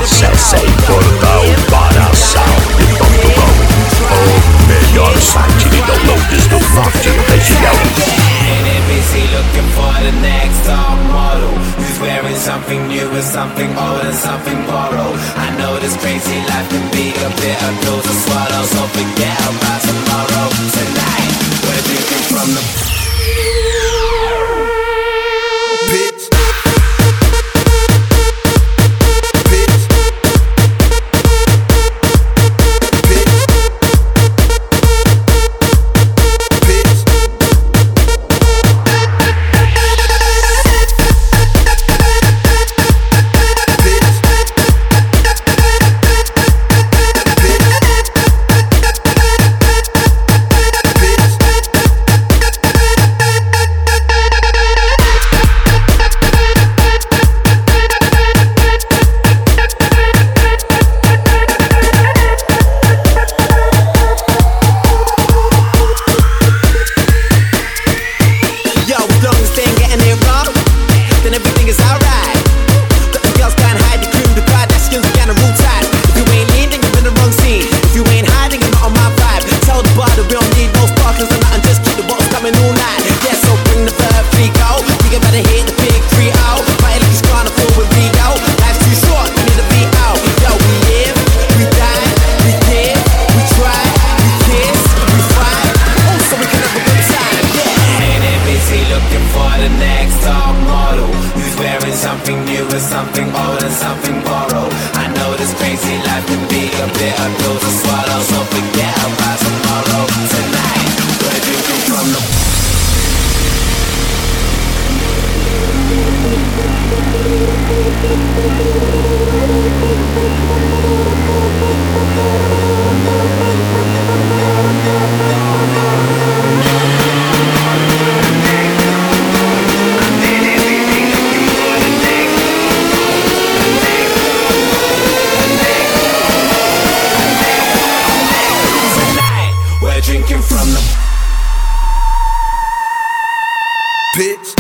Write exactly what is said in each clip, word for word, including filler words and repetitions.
Acessem portal para sound ponto com, o melhor site de downloads do Norte Região. Looking for the next top model who's wearing something new and something old and something borrowed. I know this crazy life can be a bitter pill to swallow, so forget about tomorrow. Tonight we're drinking from the bitch. Something new and something old and something borrowed. I know this crazy life can be a bitter pill to swallow, so forget about tomorrow. Tonight we're drinking from the drinking from the bitch.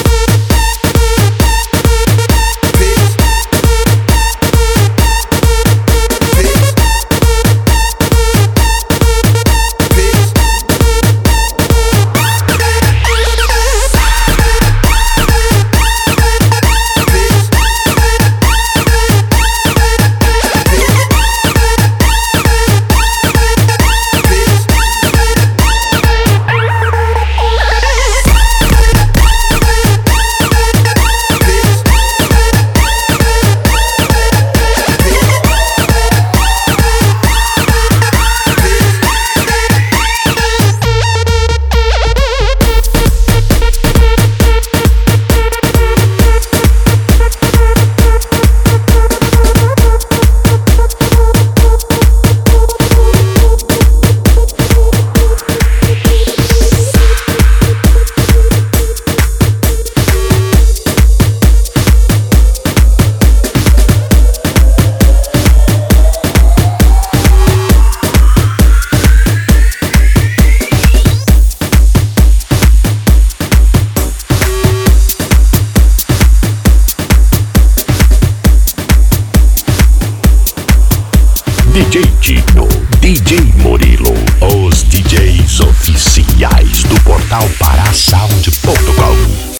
D J Dino, D J Murilo, os D Js oficiais do portal para sound ponto com.